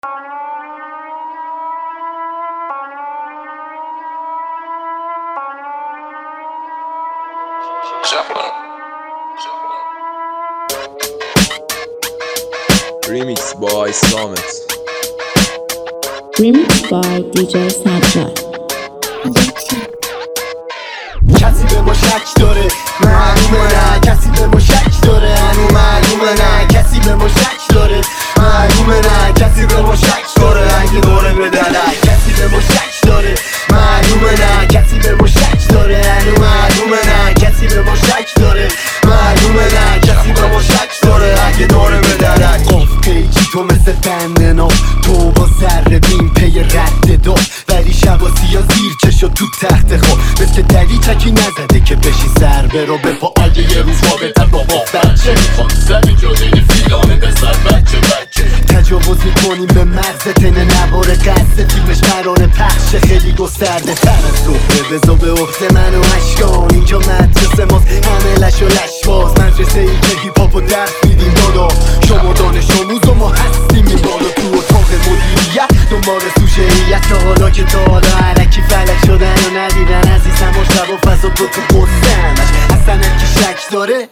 Remix by Samet. Remix by DJ Sajjad. کسی به ما شک داره معلومه نه، کسی به ما شک داره هنو معلومه نه، کسی به ما شک داره معلومه نه، کسی به ما شک داره اگه دوره بدنه، کسی به ما شک داره معلومه نه، کسی به ما شک داره هنو معلومه نه، کسی به ما شک داره معلومه نه، کسی به ما شک داره اگه دوره بدنه. گفت پیچی تو مثل بندنا، تو با سر بین پی رد داد، ولی شبا سیا زیر چشو تو تخت خواب، مثل دلی چکی نزده که بشی سر برو به پا اگه یه روز رابطه بابا بچه میخواد زمین جاده فیلانه بسر بچه تجاوز میکنیم به مرز تنه نواره قصد فیلمش قراره پخش خیلی گسترده تر از صبحه بزا به عهده من و اشکان، اینجا مدرسه ماست همه لش و لشباز، مدرسه ای که هیپ و درس میدیم دادا، شما دانش آموز و ما هستیم این بالا تو اتاق مدیریت دنبال سوژه‌ایت، تا حالا که تا حالا علکی فلک شدن و ندیدن عزیزم و شب و فضا تو قصه‌مش اصلا کی شک داره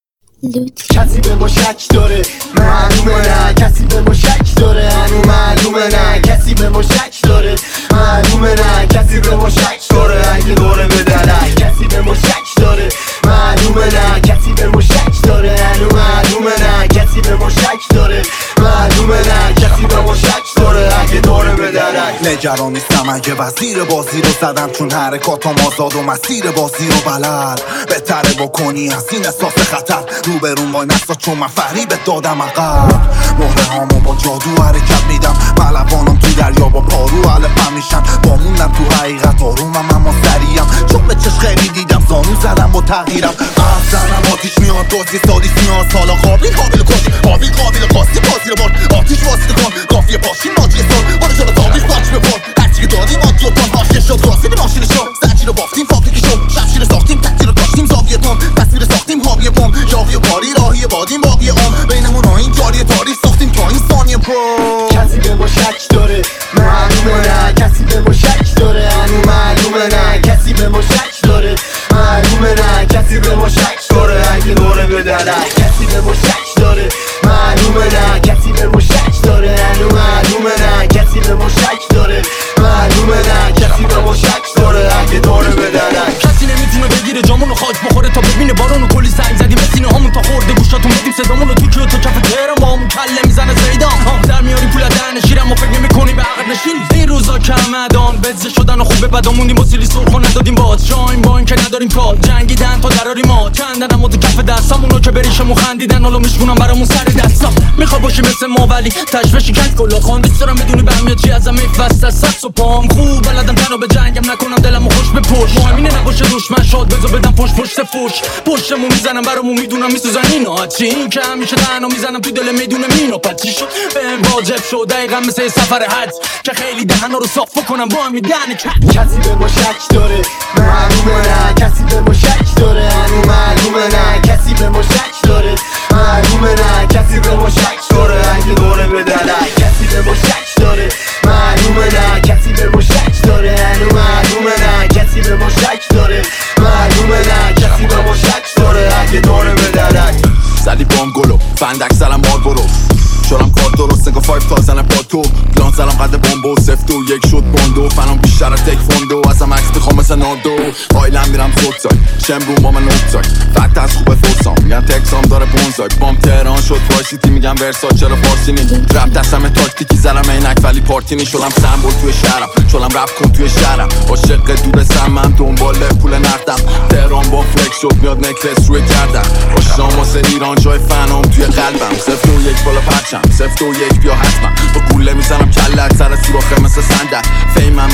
کسی به ما شک داره معلومه نه، کسی به ما شک داره هنو معلومه نه، کسی به ما شک داره معلومه نه، کسی به ما شک داره اگه دوره بدنه، کسی به ما شک داره معلومه نه، کسی به ما شک داره هنو معلومه نه، کسی به ما شک داره معلومه نه، کسی به ما شک داره اگه دوره بدنه. نگران نیستم اگه وزیر بازی رو زدم، چون حرکاتم آزاد و مسیر بازی رو بلد، بهتره بکنی از این احساس خطر روبرون وای نستا، چون من فریبت دادم عقب، مهره هامو با جادو حرکت میدم، ملوانم تو دریا با پارو علفم میشن، با موندم تو حقیقت آرومم اما سریعم، چون به چشم خیلی دیدم زانو زدم با تغییرم، زنم آتیش میاد دوزی سالیس میاد سالا قابل کشی قابل قاستی بازی رو برد، آتیش واسطه کن کافیه پاشین ناجی سال برو جلو تابیش پاچ بپر، هرچی که دادیم آتی و تان هاشیه شد راستی به ماشین شد، زنجی رو بافتیم فابریکی شد، شمشیر ساختیم تکتی رو داشتیم زاویه تام، تصویر ساختیم حاویه پام، یاوی و پاری راهی بادیم باقی عام، بینمون این جاری تاریخ ساختیم تا این ثانیه پرو. کسی به ما شک داره معلومه نه، کسی به ما شک داره هنو معلومه نه، کسی به ما شک داره معلومه نه، کسی به ما شک داره اگه دوره بدنه، کسی به ما شک داره معلومه نه، کسی به ما شک داره هنو معلومه نه، کسی به ما شک داره معلومه نه، کسی به ما شک داره اگه دوره بدنه. کسی نمیتونه بگیره جامونو خاک بخوره تا ببینه بارونو، کلی سنگ زدیم به سینه هامون تا خورده گوشاتون، بدیم صدامونو تو کیو تا کف تهران با همون کله میزنه زیدان، در میاریم پول دهن شیرم و فکر نمیکنی به عقب نشین، این روزا کمدان بزه شدن و خوب بد موندیم و سیلی سرخ و ندادیم باز، شایم با این که نداریم کار جنگیدن تا دراری ما کندن اما تو کف دستامونو که بریشمون خندیدن، حالا میشونم برامون سر دستا، میخواد باشی مثل ما ولی تشویشی کج کلا خان، دوست دارم بدونی بهم چی ازم میفسته سس و پام، خوب بلدم تنو به جنگم نکنم دلمو خوش به پشت، مهمینه نباشه دشمن شاد بزا بدم پشت پشتمون میزنم برامون میدونم میسوزن اینا، چی این که همیشه تنها میزنم تو دل میدونه مینا، پچی شد بهم واجب شد دقیقا مثل سفر حج که خیلی دهنا رو صاف کنم با هم دهن کسی به ما شک داره معلومه نه، کسی به ما شک داره هنو معلومه نه، کسی به ما شک داره معلومه نه، کسی به ما شک داره اگه دوره بدنه، کسی به ما شک داره معلومه نه، کسی به ما شک داره هنو معلومه نه، کسی به ما شک داره معلومه نه، کسی به ما شک داره اگه دوره بدنه. زدی بام گلو فندک زلم مار برو، شدم کار درست نگاه 5 تا زنه با تو، پلان زلم قد بامبو سفت و یک شد باندو، فنم بیشتر از تک فوندو، ازم عکس میخوام مثل نادو، آیلم میرم زودسای شمرون با من نوتسای، فقط از خوبه فرسام میگن تکسام داره بونزای، بام تهران شد وایسیتی میگم ورسا چرا فارسی نی، رپ دستم تاکتیکی زلم اینک ولی پارتی نی، شلم سمبول توی شهرم شلم رپ کن توی شهرم، عاشق دور سمم دنبال پول نقدم، تهران با فلک شد میاد نکلس روی گردم، آشنام واسه ایران جای فنام توی قلبم، 0-1 بالا پرچم 0-1 بیا حتما، با گوله میزنم کلت سر سوراخه مثل صندل، فیمم مثل یانگ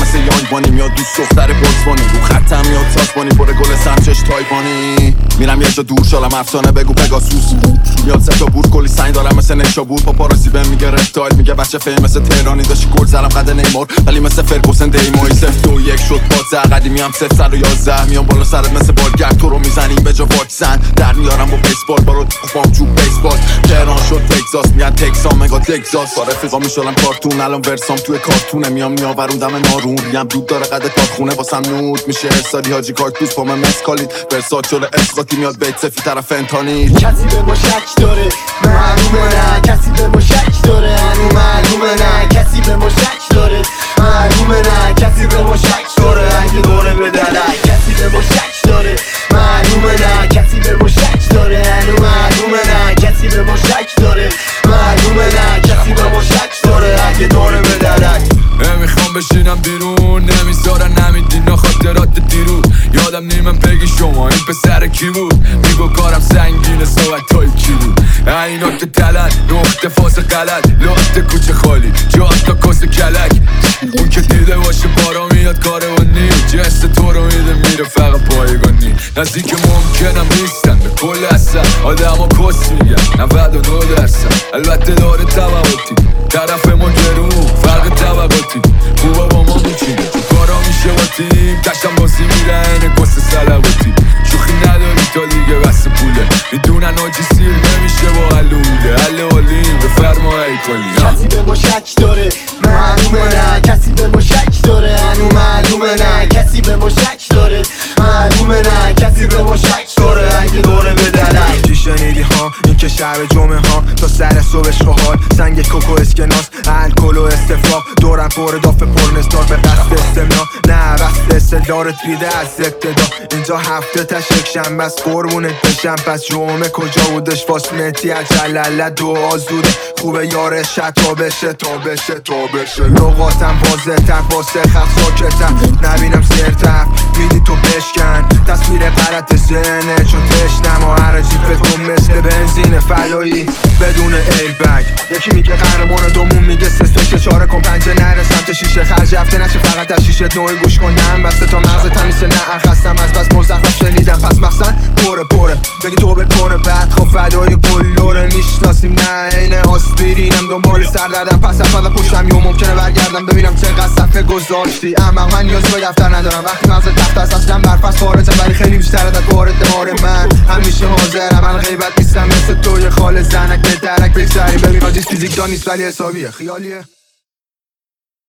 آلبانی میاد دوست دختر بوزبانی رو خطم میاد ساسبانی پر گل سمچش تایوانی میرم یه جا دور شالم افسانه بگو پگاسوس میاد سه تا بور کلی سنگ دارم مثل نیشابور پاپاراسی بهم میگه رفتایل میگه بچه فیلم مثل تهرانی داشتی گل زدم قد نیمار ولی مثل فرگوسن دیمایی 0-2-1 شد پازه قدیمی هم 0-111 میام بالا سرت مثل بالگرد تو رو میزنیم به جا واکسن در میارم با بیسبال برو خوبام چوب بیسبال تهران شد تگزاس میاد تکسان مگا تگزاس با رفیقا میشلم کارتون الان ورسام توی کارتونه میام میآورون دم نارون ریم دود داره قد کارخونه واسم نود میشه ارسالی حاجی کارتوس با من مسکالید ورسات شده اسقاطی میاد بیت سفی طرف انتانی کسی به ما شک داره معلومه نه کسی به ما شک داره هنو معلومه نه کسی به ما شک داره معلومه نه کسی به ما شک داره اگه دوره به درک کسی به ما شک داره معلومه نه کسی به ما شک داره هنو معلومه نه کسی به ما شک داره معلومه نه کسی به ما شک داره اگه دوره به درک نمیخوام بشینم بیرون نمیذارن نمیدین خاطرات دیرو یادم نیمم بگی شما این پسر کی بود میگو کارم سنگینه صحبت های کی بود اینا که تلن نقطه فاز غلط لخت کوچه خالی جات تا کس کلک اون که دیده باشه بارا میاد کاروانی جست تو رو میده میره فقط پایگانی نزدیک ممکنم نیستن به کل اصلا آدم ها کس میگن 99% البته داره طبقاتی طرف ما گرون فرق طبقاتی خوبا با ما میچینه تو کارا میشه با تیم کشم بازی میرن کس سلواتی شوخی نداری تا دیگه بس پوله میدونن آجی سیر نمیشه با حلوله حلالیم به فرمایی کلی کسی به ما شک داره معلومه نه کسی به ما شک داره هنو معلومه نه کسی به ما شک داره معلومه نه کسی به ما شک داره اگه دوره به درک چی شنیدی ها این که شب جمعه ها تا سر صبحش خوال سنگ کوکو اسکناس الکل و استفاق دورم پر داف پرنستار به قصد استمنا نه بست استدارت بیده از ابتدا اینجا هفته تا یک شنبه است قربونت بشم پس جمعه کجا بودش واسمتی عجلله دعا زوده خوبه یاره تا بشه تا بشه تا بشه لغاتم واضح تر واسه خط ساکتم نبینم سرتر میدی تو بشکن تصویر غلط ذهنه چون تشنم و هر جیفتون مثل بنزین فلایی بدون ایربگ یکی میگه قهرمان دومون میگه سستش چاره کن پنجه نره سمت شیشه خرج هفته نشه فقط از شیشه نوعی گوش کنم بسته تا مغز تمیسه نه خستم از بس مزخرف شنیدم پس مقصد پره بگی تو بکنه بعد خب فدای گلوره میشناسیم نه اینه آسپرینم دنبال سردردم پس اول پشتم یا ممکنه برگردم ببینم چقدر صفحه گذاشتی اما من نیاز به دفتر ندارم وقتی مغز تخت است اصلا برفست خارجم ولی خیلی بیشتر از وارد دمار من همیشه حاضرم من غیبت نیستم مثل توی خال زنک به درک بگذاریم ببین آجیز فیزیک دان نیست ولی حسابیه خیالیه